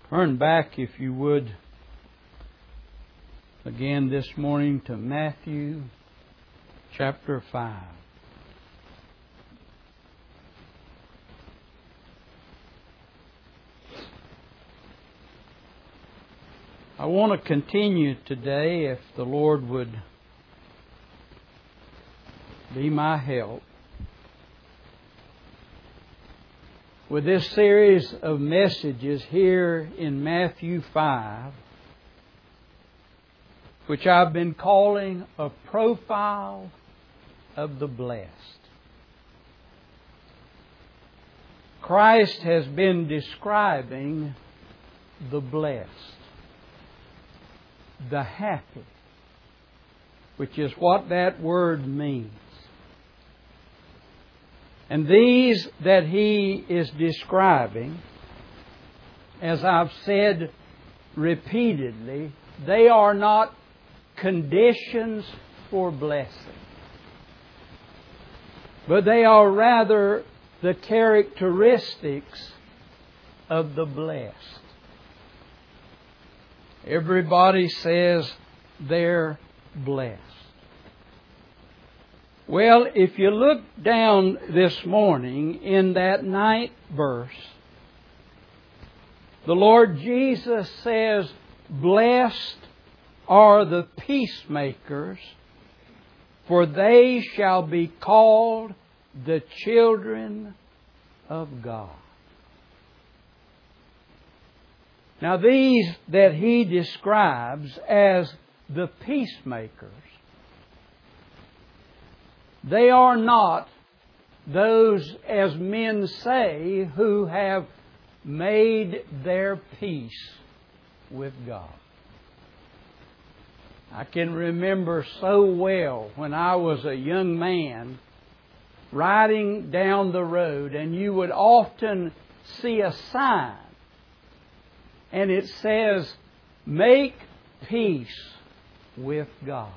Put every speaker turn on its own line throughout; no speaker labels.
Turn back, if you would, again this morning to Matthew chapter 5. I want to continue today, if the Lord would be my help, with this series of messages here in Matthew 5, which I've been calling a profile of the blessed. Christ has been describing the blessed, the happy, which is what that word means. And these that He is describing, as I've said repeatedly, they are not conditions for blessing, but they are rather the characteristics of the blessed. Everybody says they're blessed. Well, if you look down this morning in that 9th verse, the Lord Jesus says, "Blessed are the peacemakers, for they shall be called the children of God." Now, these that He describes as the peacemakers, they are not those, as men say, who have made their peace with God. I can remember so well when I was a young man riding down the road, and you would often see a sign, and it says, "Make peace with God."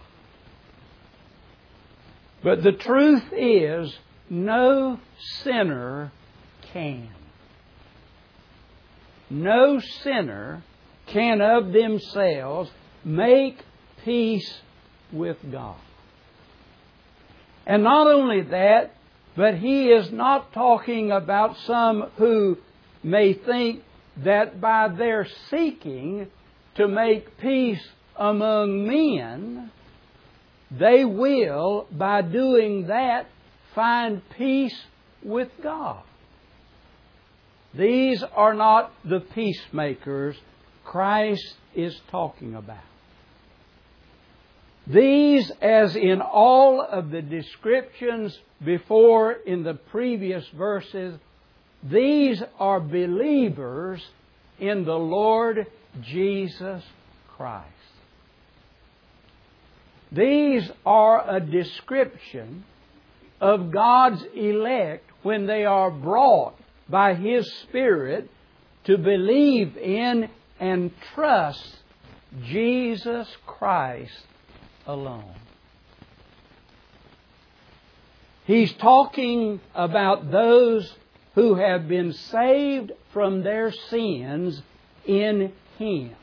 But the truth is, no sinner can. No sinner can of themselves make peace with God. And not only that, but He is not talking about some who may think that by their seeking to make peace among men, they will, by doing that, find peace with God. These are not the peacemakers Christ is talking about. These, as in all of the descriptions before in the previous verses, these are believers in the Lord Jesus Christ. These are a description of God's elect when they are brought by His Spirit to believe in and trust Jesus Christ alone. He's talking about those who have been saved from their sins in Him.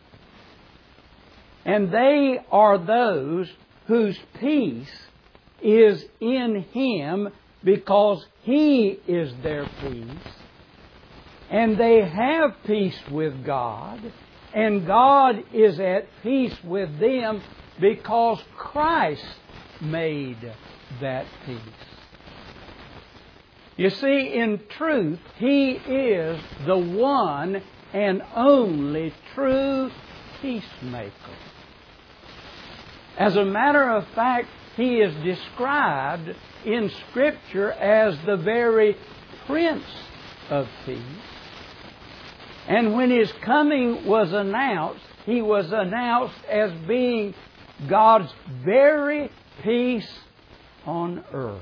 And they are those whose peace is in Him because He is their peace. And they have peace with God. And God is at peace with them because Christ made that peace. You see, in truth, He is the one and only true peacemaker. As a matter of fact, He is described in Scripture as the very Prince of Peace. And when His coming was announced, He was announced as being God's very peace on earth.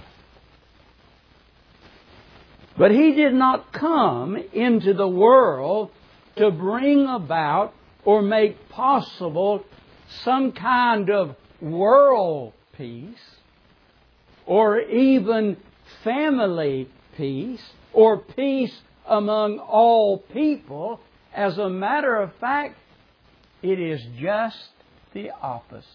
But He did not come into the world to bring about or make possible some kind of world peace, or even family peace, or peace among all people, as a matter of fact, it is just the opposite.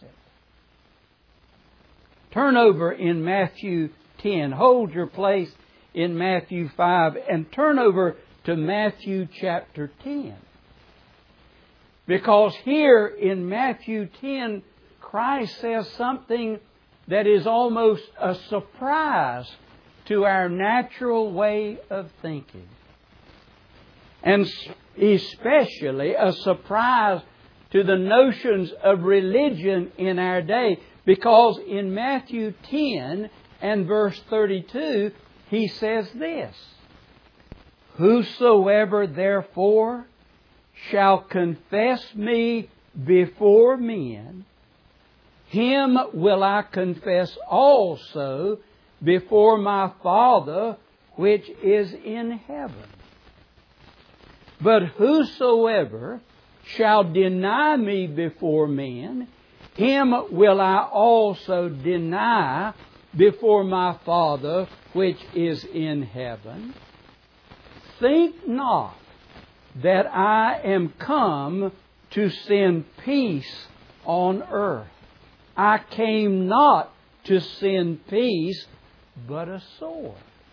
Turn over in Matthew 10. Hold your place in Matthew 5 and turn over to Matthew chapter 10. Because here in Matthew 10, Christ says something that is almost a surprise to our natural way of thinking. And especially a surprise to the notions of religion in our day. Because in Matthew 10 and verse 32, He says this, "Whosoever therefore shall confess Me before men, him will I confess also before My Father which is in heaven. But whosoever shall deny Me before men, him will I also deny before My Father which is in heaven. Think not that I am come to send peace on earth. I came not to send peace, but a sword.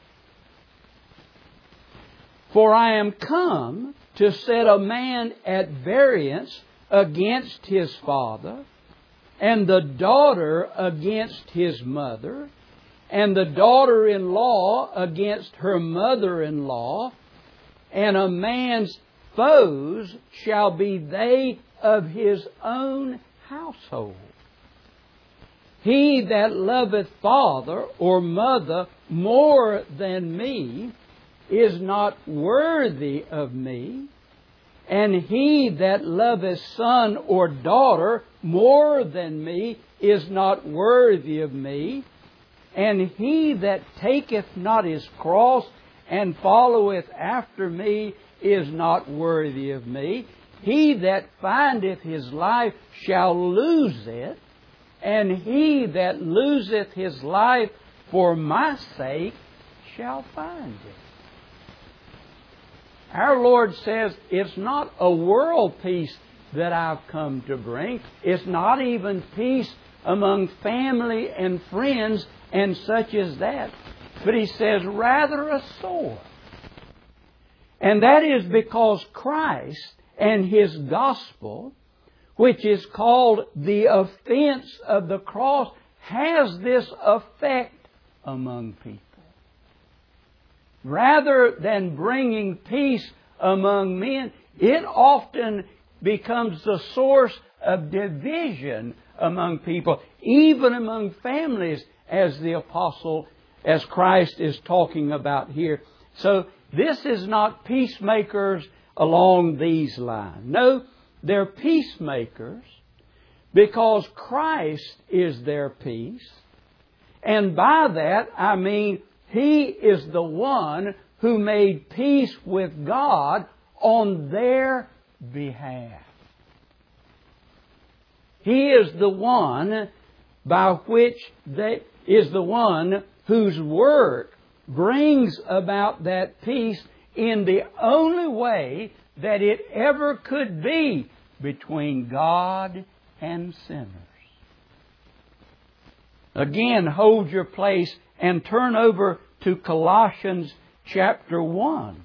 For I am come to set a man at variance against his father, and the daughter against his mother, and the daughter-in-law against her mother-in-law, and a man's foes shall be they of his own household. He that loveth father or mother more than Me is not worthy of Me, and he that loveth son or daughter more than Me is not worthy of Me, and he that taketh not his cross and followeth after Me is not worthy of Me. He that findeth his life shall lose it, and he that loseth his life for My sake shall find it." Our Lord says it's not a world peace that I've come to bring. It's not even peace among family and friends and such as that. But He says rather a sword. And that is because Christ and His gospel, which is called the offense of the cross, has this effect among people. Rather than bringing peace among men, it often becomes the source of division among people, even among families, as Christ is talking about here. So this is not peacemakers along these lines. No, they're peacemakers because Christ is their peace. And by that I mean He is the one who made peace with God on their behalf. He is the one by which is the one whose work brings about that peace in the only way that it ever could be between God and sinners. Again, hold your place and turn over to Colossians chapter 1.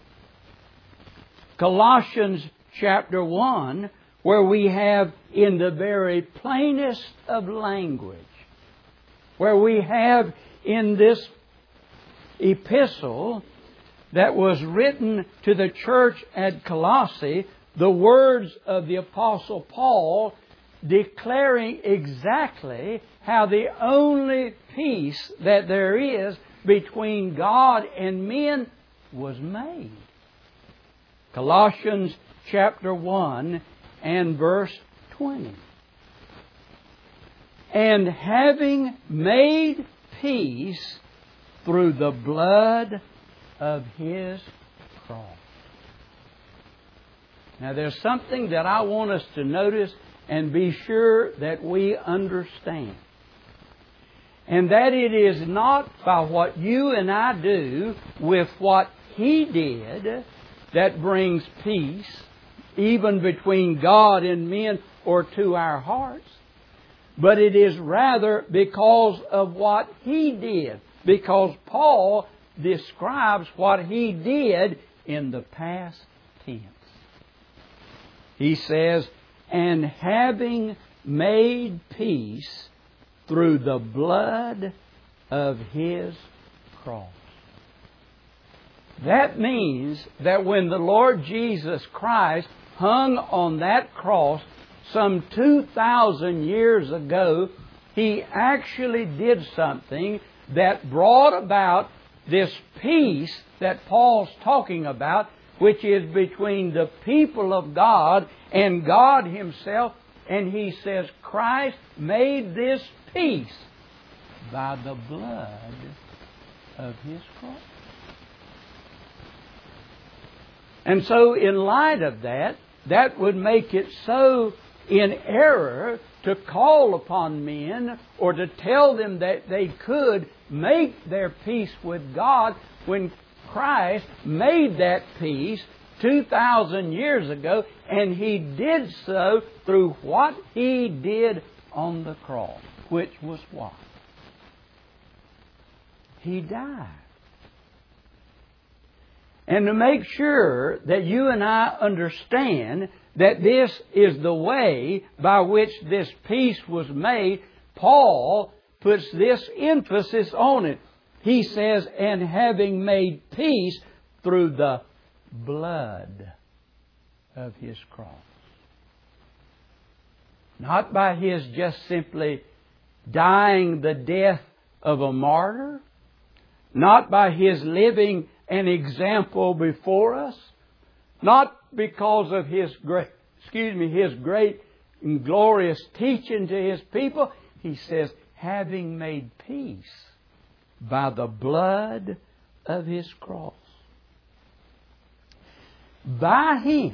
Colossians chapter 1, where we have in the very plainest of language, where we have in this epistle that was written to the church at Colossae, the words of the Apostle Paul declaring exactly how the only peace that there is between God and men was made. Colossians chapter 1 and verse 20. "And having made peace through the blood of His cross." Now there's something that I want us to notice and be sure that we understand. And that it is not by what you and I do with what He did that brings peace, even between God and men or to our hearts. But it is rather because of what He did. Because Paul describes what He did in the past tense. He says, and having made peace through the blood of His cross. That means that when the Lord Jesus Christ hung on that cross some 2,000 years ago, He actually did something that brought about this peace that Paul's talking about, which is between the people of God and God Himself. And he says Christ made this peace by the blood of His cross. And so in light of that, that would make it so in error to call upon men or to tell them that they could make their peace with God when Christ made that peace 2,000 years ago, and He did so through what He did on the cross, which was what? He died. And to make sure that you and I understand that this is the way by which this peace was made, Paul puts this emphasis on it. He says, and having made peace through the blood of His cross. Not by His just simply dying the death of a martyr. Not by His living an example before us. Not because of His great and glorious teaching to His people. He says, having made peace by the blood of His cross. By Him.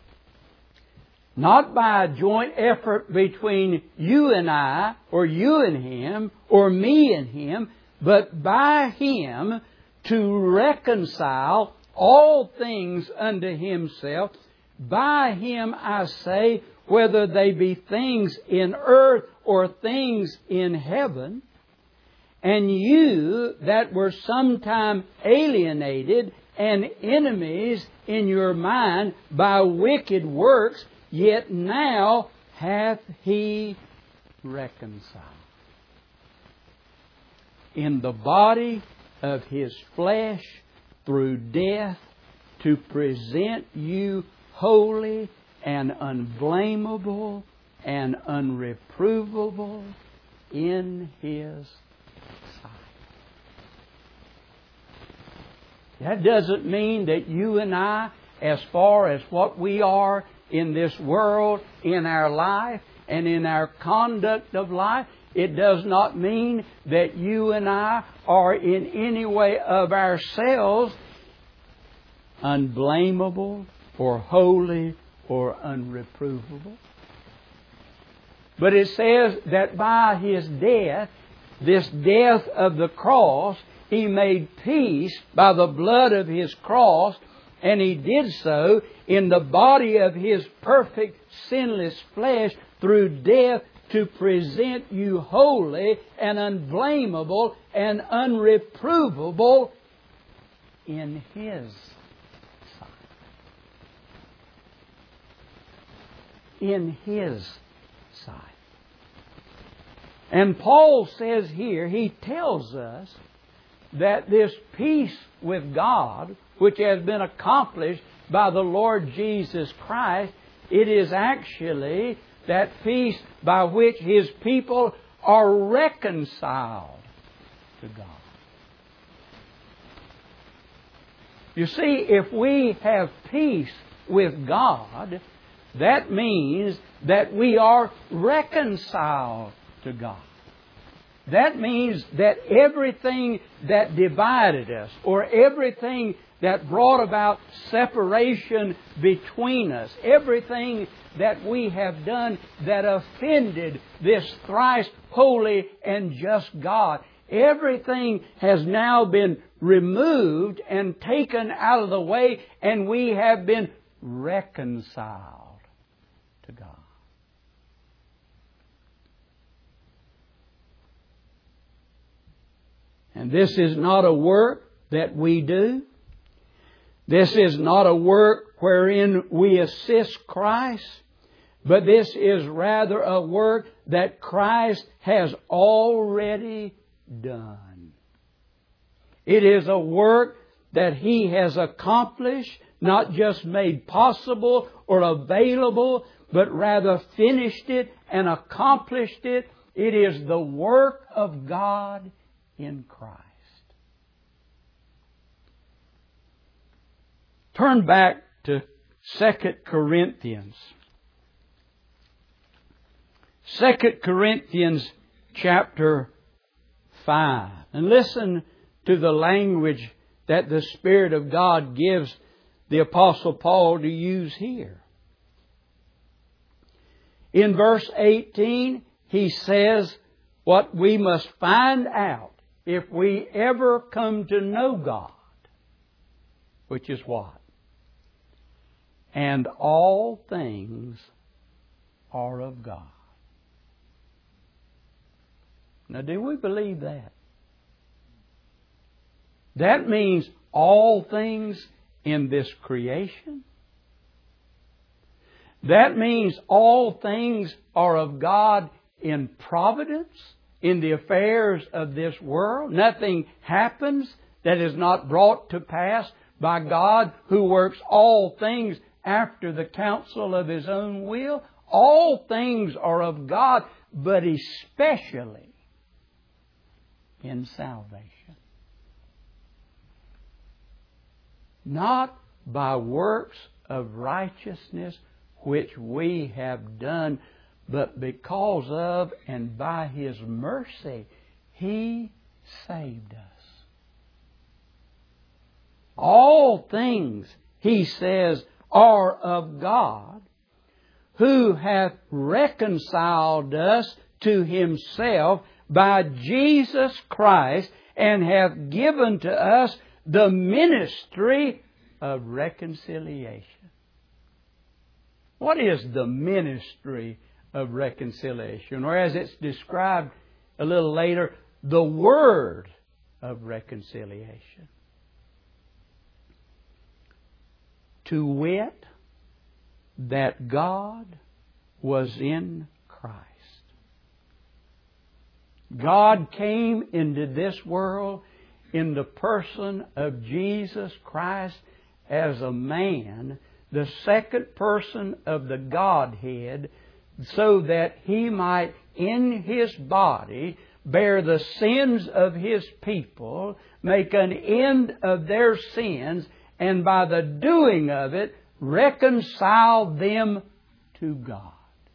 Not by a joint effort between you and I, or you and Him, or me and Him, but by Him to reconcile all things unto Himself. By Him, I say, whether they be things in earth or things in heaven. And you that were sometime alienated and enemies in your mind by wicked works, yet now hath He reconciled in the body of His flesh through death, to present you holy and unblameable and unreprovable in His sight. That doesn't mean that you and I, as far as what we are in this world, in our life, and in our conduct of life, it does not mean that you and I are in any way of ourselves unblameable or holy or unreprovable. But it says that by His death, this death of the cross, He made peace by the blood of His cross, and He did so in the body of His perfect, sinless flesh through death, to present you holy and unblameable and unreprovable in His sight. In His sight. And Paul says here, he tells us that this peace with God, which has been accomplished by the Lord Jesus Christ, it is actually that peace by which His people are reconciled to God. You see, if we have peace with God, that means that we are reconciled to God. That means that everything that divided us, or everything that brought about separation between us, everything that we have done that offended this thrice holy and just God, everything has now been removed and taken out of the way, and we have been reconciled to God. And this is not a work that we do. This is not a work wherein we assist Christ, but this is rather a work that Christ has already done. It is a work that He has accomplished, not just made possible or available, but rather finished it and accomplished it. It is the work of God in Christ. Turn back to 2 Corinthians. 2 Corinthians chapter 5. And listen to the language that the Spirit of God gives the Apostle Paul to use here. In verse 18, he says what we must find out if we ever come to know God, which is what? And all things are of God. Now, do we believe that? That means all things in this creation. That means all things are of God in providence, in the affairs of this world. Nothing happens that is not brought to pass by God, who works all things after the counsel of His own will. All things are of God, but especially in salvation. Not by works of righteousness which we have done, but because of and by His mercy, He saved us. All things, He says, are of God, who hath reconciled us to Himself by Jesus Christ, and hath given to us the ministry of reconciliation. What is the ministry of reconciliation? Or as it's described a little later, the word of reconciliation. To wit, that God was in Christ. God came into this world in the person of Jesus Christ as a man, the second person of the Godhead, so that He might in His body bear the sins of His people, make an end of their sins, and by the doing of it, reconcile them to God.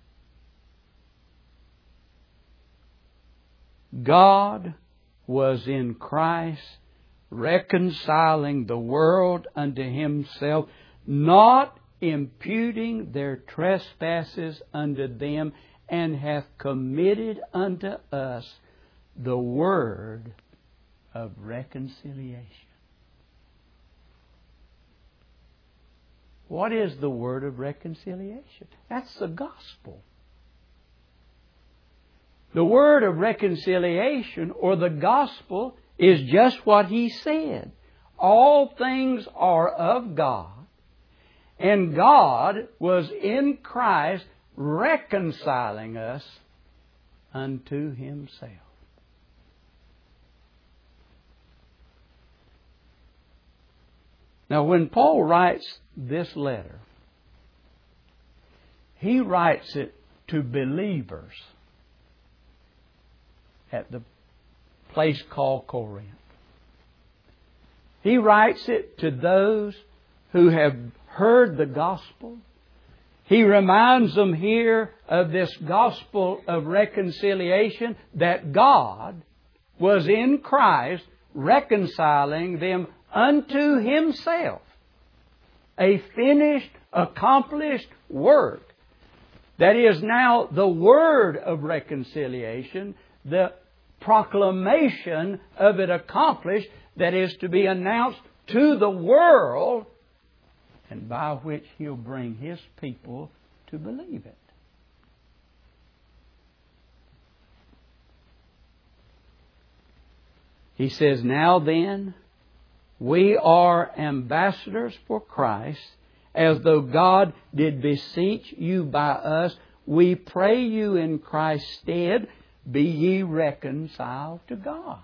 God was in Christ, reconciling the world unto Himself, not imputing their trespasses unto them, and hath committed unto us the word of reconciliation. What is the word of reconciliation? That's the gospel. The word of reconciliation, or the gospel, is just what He said. All things are of God, and God was in Christ reconciling us unto Himself. Now, when Paul writes this letter, he writes it to believers at the place called Corinth. He writes it to those who have heard the gospel. He reminds them here of this gospel of reconciliation, that God was in Christ reconciling them unto Himself. A finished, accomplished work that is now the word of reconciliation, the proclamation of it accomplished, that is to be announced to the world and by which He'll bring His people to believe it. He says, now then, we are ambassadors for Christ, as though God did beseech you by us. We pray you in Christ's stead, be ye reconciled to God.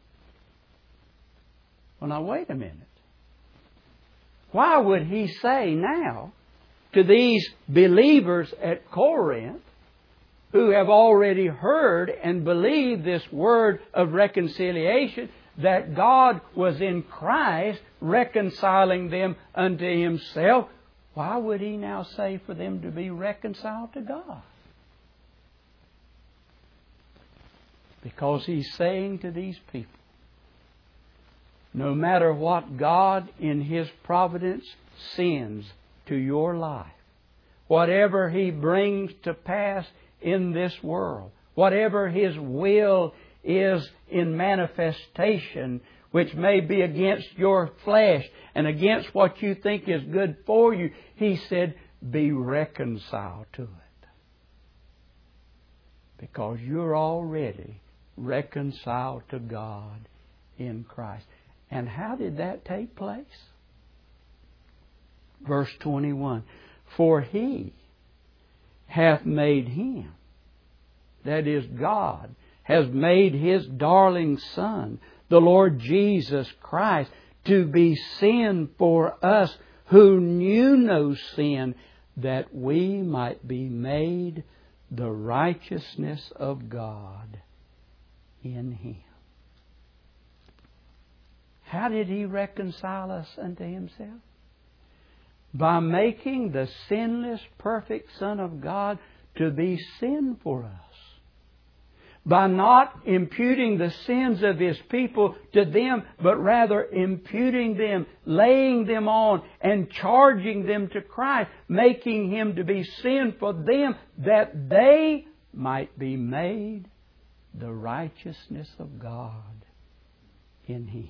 Well, now wait a minute. Why would he say now to these believers at Corinth, who have already heard and believed this word of reconciliation, that God was in Christ reconciling them unto Himself, why would He now say for them to be reconciled to God? Because He's saying to these people, no matter what God in His providence sends to your life, whatever He brings to pass in this world, whatever His will is in manifestation, which may be against your flesh and against what you think is good for you, He said, be reconciled to it. Because you're already reconciled to God in Christ. And how did that take place? Verse 21, for He hath made Him, that is God, has made His darling Son, the Lord Jesus Christ, to be sin for us who knew no sin, that we might be made the righteousness of God in Him. How did He reconcile us unto Himself? By making the sinless, perfect Son of God to be sin for us. By not imputing the sins of His people to them, but rather imputing them, laying them on, and charging them to Christ, making Him to be sin for them, that they might be made the righteousness of God in Him.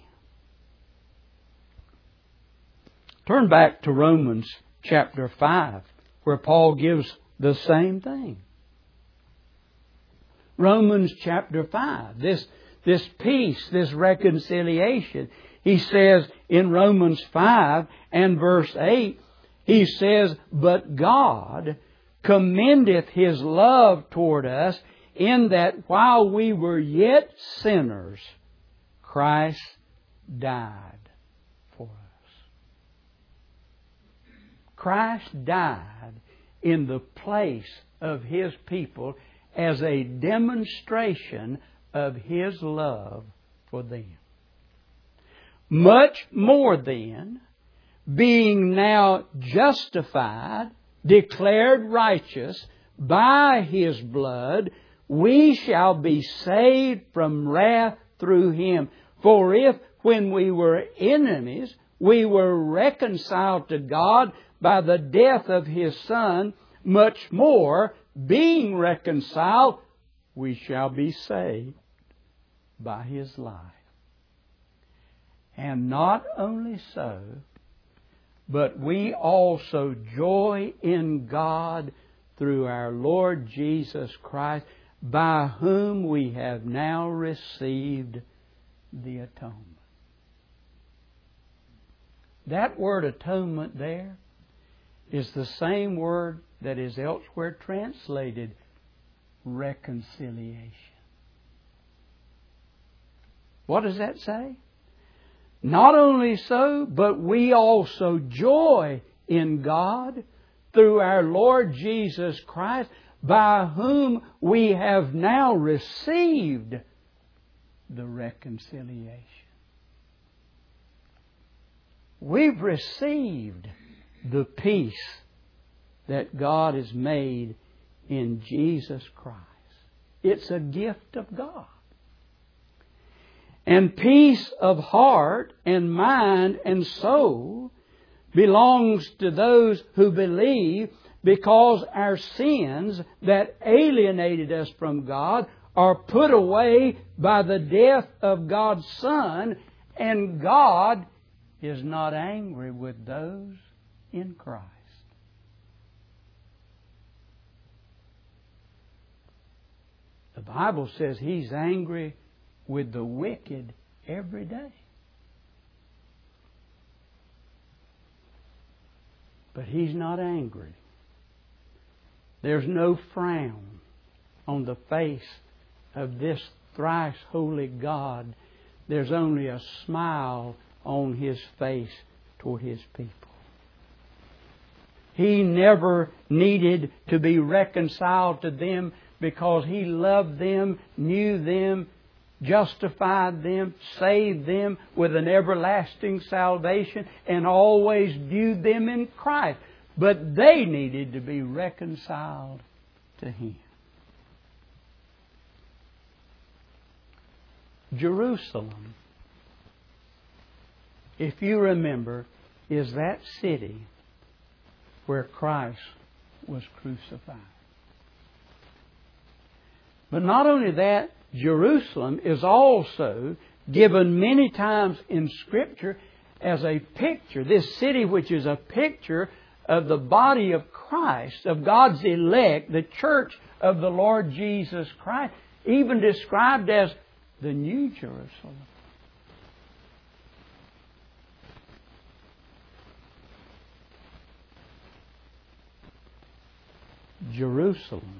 Turn back to Romans chapter 5, where Paul gives the same thing. Romans chapter 5, this peace, this reconciliation. He says in Romans 5 and verse 8, he says, but God commendeth His love toward us, in that while we were yet sinners, Christ died for us. Christ died in the place of His people as a demonstration of His love for them. Much more then, being now justified, declared righteous by His blood, we shall be saved from wrath through Him. For if, when we were enemies, we were reconciled to God by the death of His Son, much more, being reconciled, we shall be saved by His life. And not only so, but we also joy in God through our Lord Jesus Christ, by whom we have now received the atonement. That word atonement there is the same word that is elsewhere translated reconciliation. What does that say? Not only so, but we also joy in God through our Lord Jesus Christ, by whom we have now received the reconciliation. We've received the peace that God has made in Jesus Christ. It's a gift of God. And peace of heart and mind and soul belongs to those who believe, because our sins that alienated us from God are put away by the death of God's Son, and God is not angry with those in Christ. The Bible says He's angry with the wicked every day. But He's not angry. There's no frown on the face of this thrice holy God. There's only a smile on His face toward His people. He never needed to be reconciled to them because He loved them, knew them, justified them, saved them with an everlasting salvation, and always viewed them in Christ. But they needed to be reconciled to Him. Jerusalem, if you remember, is that city where Christ was crucified. But not only that, Jerusalem is also given many times in Scripture as a picture. This city, which is a picture of the body of Christ, of God's elect, the church of the Lord Jesus Christ, even described as the New Jerusalem. Jerusalem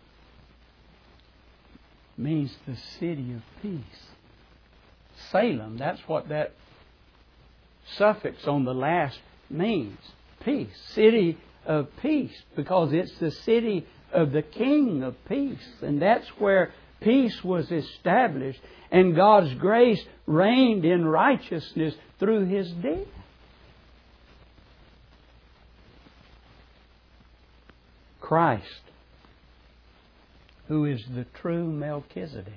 means the city of peace. Salem, that's what that suffix on the last means. Peace. City of peace. Because it's the city of the King of peace. And that's where peace was established. And God's grace reigned in righteousness through His death. Christ, who is the true Melchizedek,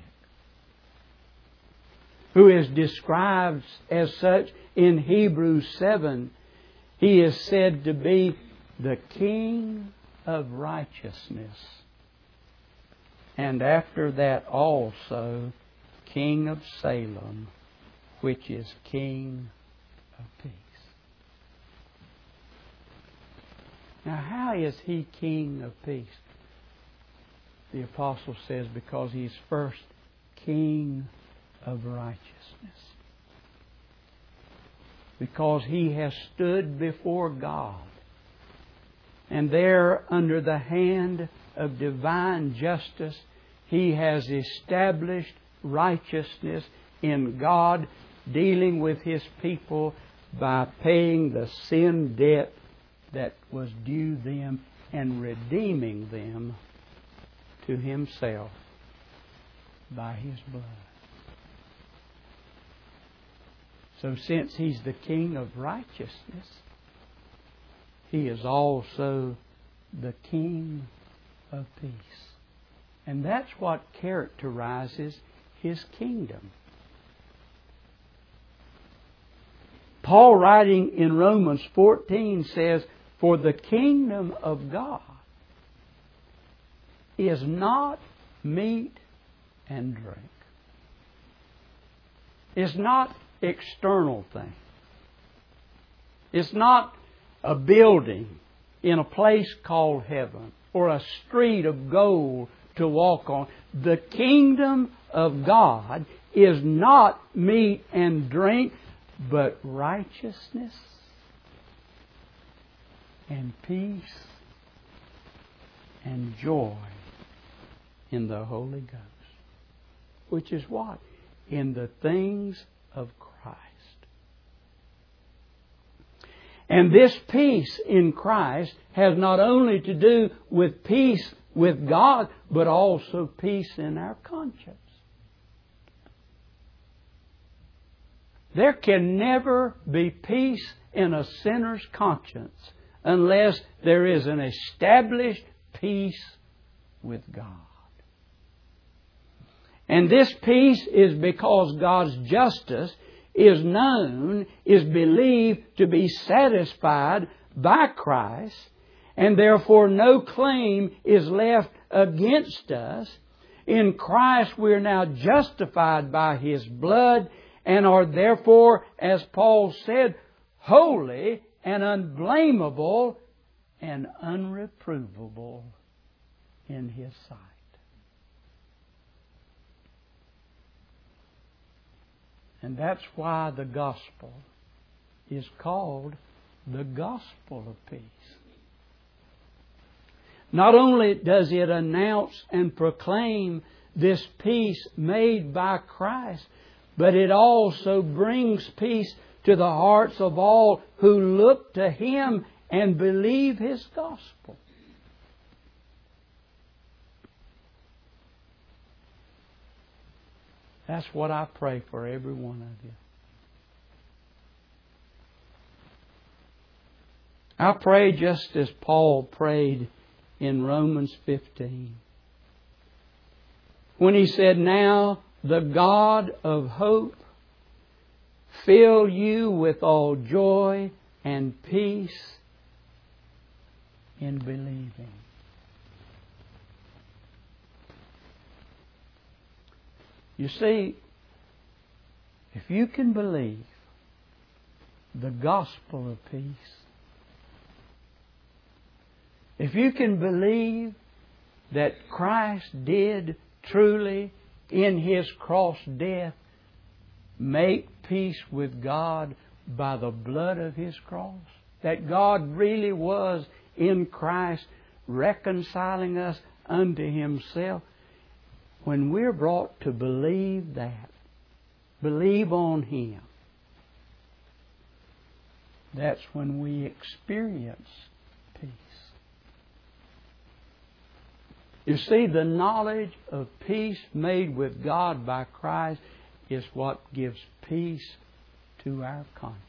who is described as such in Hebrews 7, He is said to be the King of righteousness. And after that also, King of Salem, which is King of peace. Now, how is He King of peace? The Apostle says because He's first King of righteousness. Because He has stood before God. And there, under the hand of divine justice, He has established righteousness in God, dealing with His people by paying the sin debt that was due them and redeeming them to Himself by His blood. So since He's the King of righteousness, He is also the King of peace. And that's what characterizes His kingdom. Paul, writing in Romans 14, says, "For the kingdom of God is not meat and drink." It's not external thing. It's not a building in a place called heaven or a street of gold to walk on. The kingdom of God is not meat and drink, but righteousness and peace and joy in the Holy Ghost. Which is what? In the things of Christ. And this peace in Christ has not only to do with peace with God, but also peace in our conscience. There can never be peace in a sinner's conscience unless there is an established peace with God. And this peace is because God's justice is known, is believed to be satisfied by Christ, and therefore no claim is left against us. In Christ we are now justified by His blood and are therefore, as Paul said, holy and unblameable and unreprovable in His sight. And that's why the gospel is called the gospel of peace. Not only does it announce and proclaim this peace made by Christ, but it also brings peace to the hearts of all who look to Him and believe His gospel. That's what I pray for every one of you. I pray just as Paul prayed in Romans 15. When he said, "Now the God of hope fill you with all joy and peace in believing." You see, if you can believe the gospel of peace, if you can believe that Christ did truly in His cross death make peace with God by the blood of His cross, that God really was in Christ reconciling us unto Himself, when we're brought to believe that, believe on Him, that's when we experience peace. You see, the knowledge of peace made with God by Christ is what gives peace to our conscience.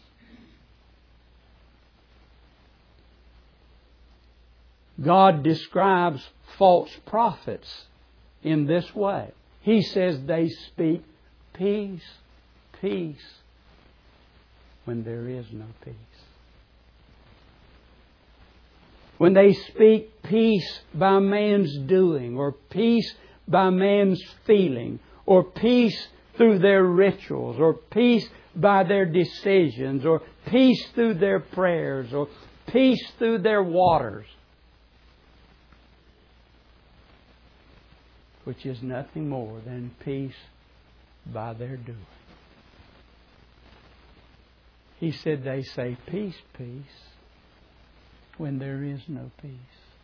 God describes false prophets in this way. He says they speak peace, peace, when there is no peace. When they speak peace by man's doing, or peace by man's feeling, or peace through their rituals, or peace by their decisions, or peace through their prayers, or peace through their waters, which is nothing more than peace by their doing. He said they say peace, peace, when there is no peace.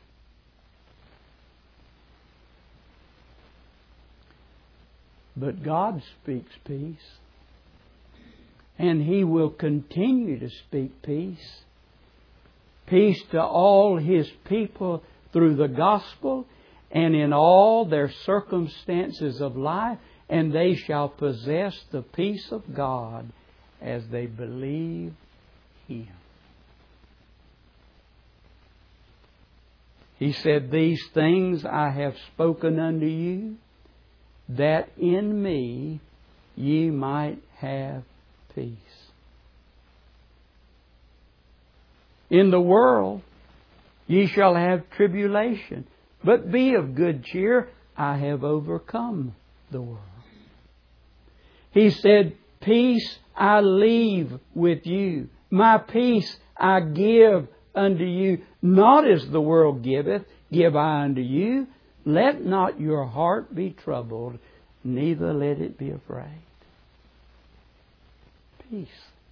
But God speaks peace, and He will continue to speak peace. Peace to all His people through the gospel and in all their circumstances of life, and they shall possess the peace of God as they believe Him. He said, "These things I have spoken unto you, that in me ye might have peace. In the world ye shall have tribulation, but be of good cheer, I have overcome the world." He said, "Peace I leave with you, my peace I give unto you, not as the world giveth, give I unto you. Let not your heart be troubled, neither let it be afraid." Peace.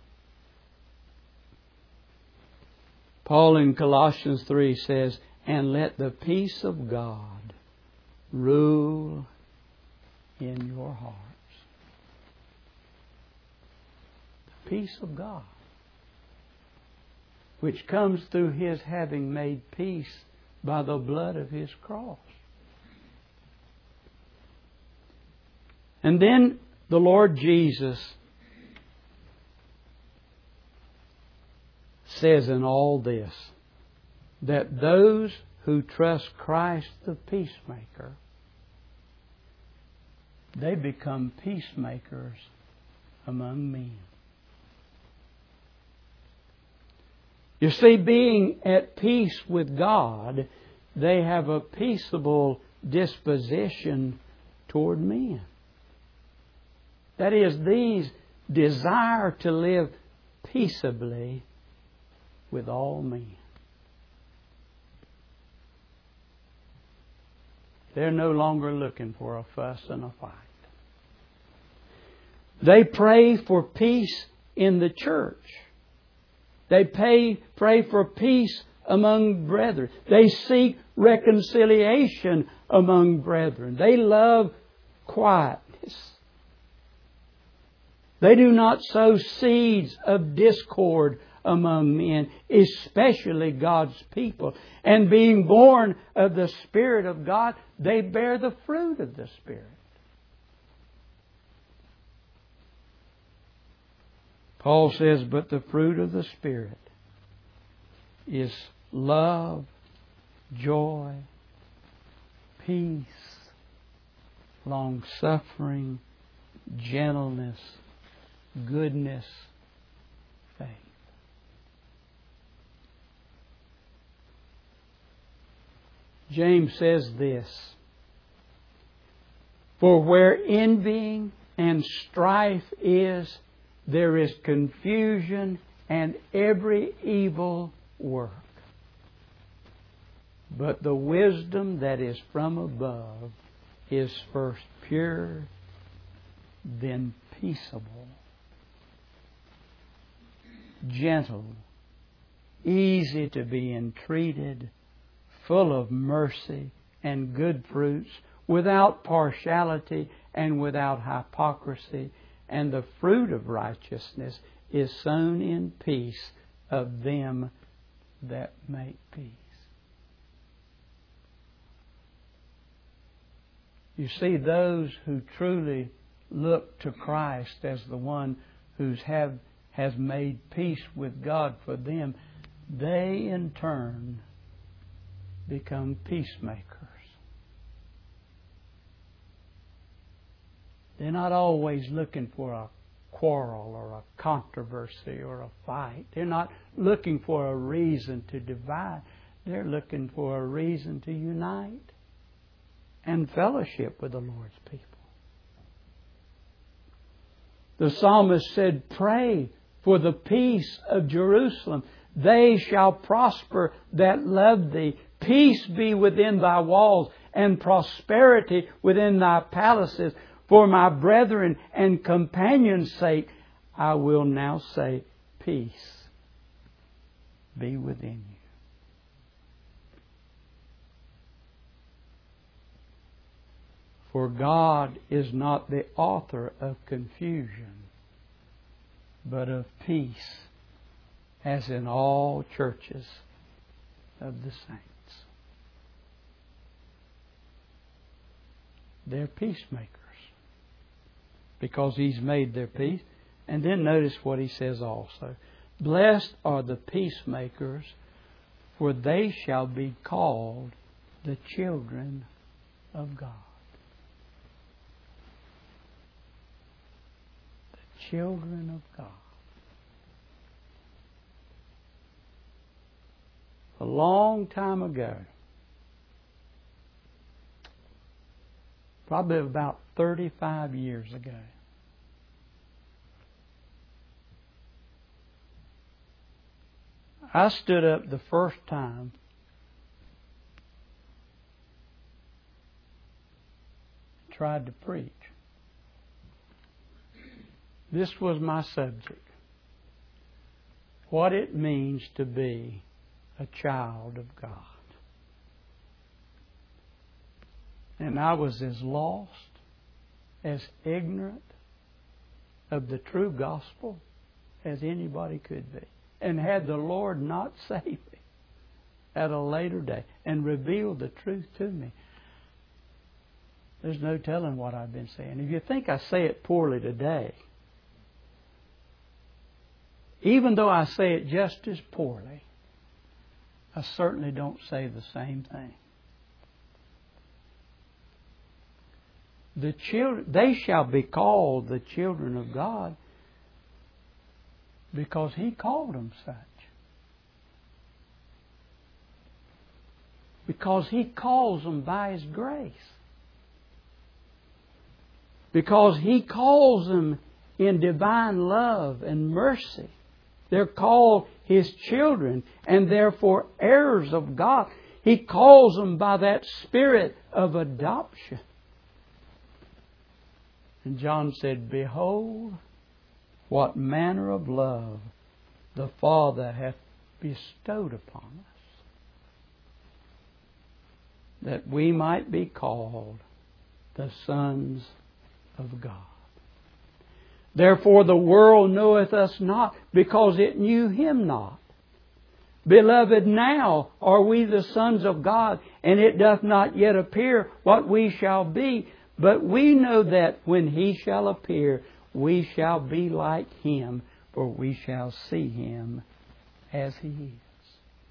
Paul in Colossians 3 says, "And let the peace of God rule in your hearts." The peace of God, which comes through His having made peace by the blood of His cross. And then the Lord Jesus says in all this that those who trust Christ the peacemaker, they become peacemakers among men. You see, being at peace with God, they have a peaceable disposition toward men. That is, these desire to live peaceably with all men. They're no longer looking for a fuss and a fight. They pray for peace in the church. They pray for peace among brethren. They seek reconciliation among brethren. They love quietness. They do not sow seeds of discord among men, especially God's people. And being born of the Spirit of God, they bear the fruit of the Spirit. Paul says, but the fruit of the Spirit is love, joy, peace, long-suffering, gentleness, goodness, faith. James says this, for where envying and strife is, there is confusion and every evil work. But the wisdom that is from above is first pure, then peaceable, gentle, easy to be entreated, full of mercy and good fruits, without partiality and without hypocrisy. And the fruit of righteousness is sown in peace of them that make peace. You see, those who truly look to Christ as the one who has made peace with God for them, they in turn become peacemakers. They're not always looking for a quarrel or a controversy or a fight. They're not looking for a reason to divide. They're looking for a reason to unite and fellowship with the Lord's people. The psalmist said, pray for the peace of Jerusalem. They shall prosper that love thee. Peace be within thy walls and prosperity within thy palaces. For my brethren and companions' sake, I will now say, peace be within you. For God is not the author of confusion, but of peace, as in all churches of the saints. They're peacemakers, because He's made their peace. And then notice what He says also. Blessed are the peacemakers, for they shall be called the children of God. The children of God. A long time ago, probably about 35 years ago, I stood up the first time and tried to preach. This was my subject. What it means to be a child of God. And I was as lost, as ignorant of the true gospel as anybody could be. And had the Lord not saved me at a later day and revealed the truth to me, there's no telling what I've been saying. If you think I say it poorly today, even though I say it just as poorly, I certainly don't say the same thing. They shall be called the children of God because He called them such. Because He calls them by His grace. Because He calls them in divine love and mercy They're called His children and therefore heirs of God. He calls them by that spirit of adoption. And John said, "Behold, what manner of love the Father hath bestowed upon us, that we might be called the sons of God. Therefore the world knoweth us not, because it knew Him not. Beloved, now are we the sons of God, and it doth not yet appear what we shall be. But we know that when He shall appear, we shall be like Him, for we shall see Him as He is."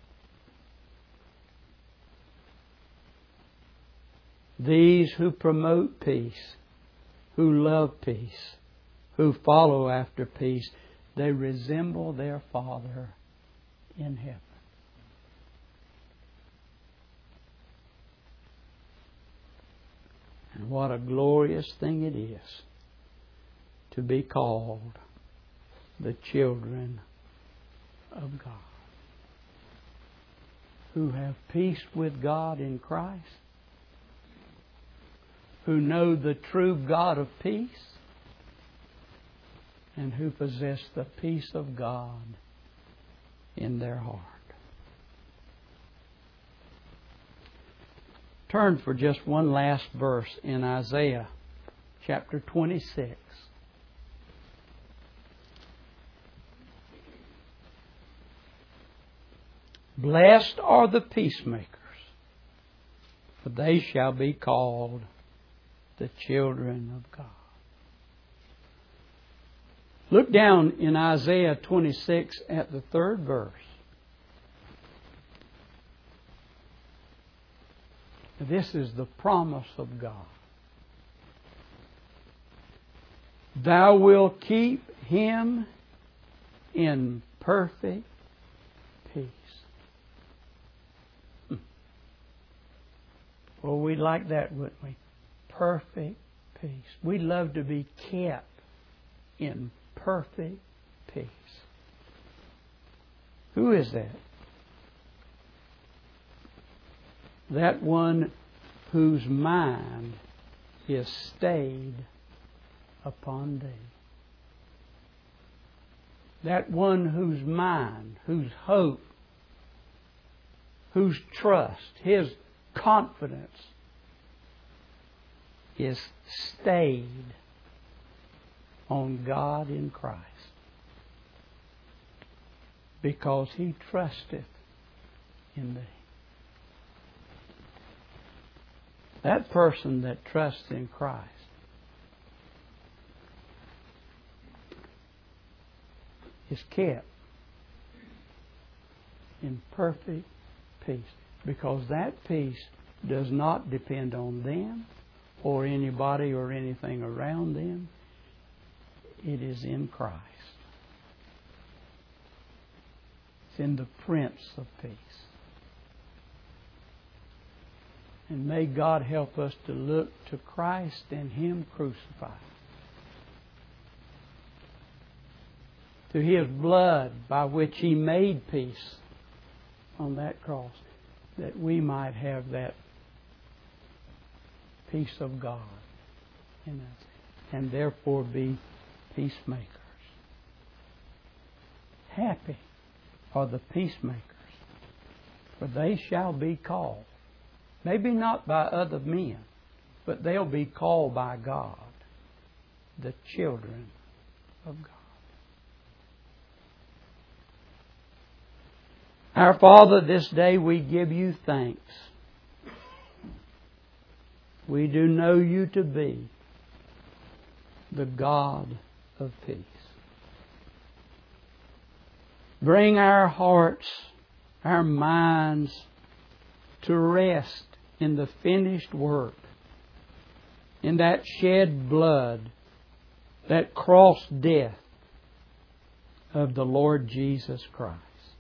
These who promote peace, who love peace, who follow after peace, they resemble their Father in heaven. And what a glorious thing it is to be called the children of God, who have peace with God in Christ, who know the true God of peace, and who possess the peace of God in their heart. Turn for just one last verse in Isaiah chapter 26. Blessed are the peacemakers, for they shall be called the children of God. Look down in Isaiah 26 at the 3rd verse. This is the promise of God. Thou wilt keep him in perfect peace. Well, we'd like that, wouldn't we? Perfect peace. We'd love to be kept in perfect peace. Who is that? That one whose mind is stayed upon Thee. That one whose mind, whose hope, whose trust, his confidence is stayed on God in Christ, because he trusteth in Thee. That person that trusts in Christ is kept in perfect peace, because that peace does not depend on them or anybody or anything around them. It is in Christ. It's in the Prince of Peace. And may God help us to look to Christ and Him crucified, to His blood by which He made peace on that cross, that we might have that peace of God in us, and therefore be peacemakers. Happy are the peacemakers, for they shall be called. Maybe not by other men, but they'll be called by God the children of God. Our Father, this day we give You thanks. We do know You to be the God of peace. Bring our hearts, our minds to rest in the finished work, in that shed blood, that cross death of the Lord Jesus Christ.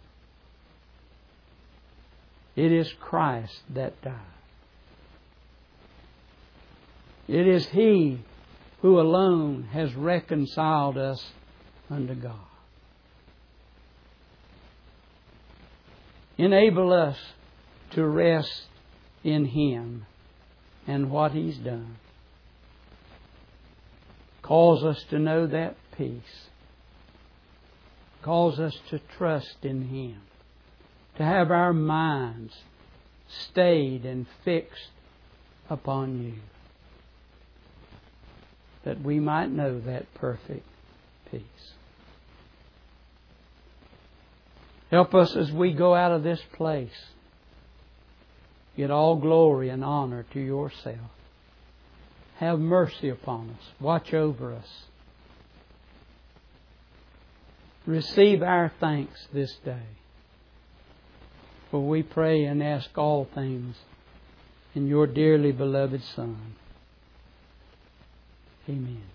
It is Christ that died. It is He who alone has reconciled us unto God. Enable us to rest in Him and what He's done. Cause us to know that peace. Cause us to trust in Him. To have our minds stayed and fixed upon You, that we might know that perfect peace. Help us as we go out of this place. Get all glory and honor to Yourself. Have mercy upon us. Watch over us. Receive our thanks this day. For we pray and ask all things in Your dearly beloved Son. Amen.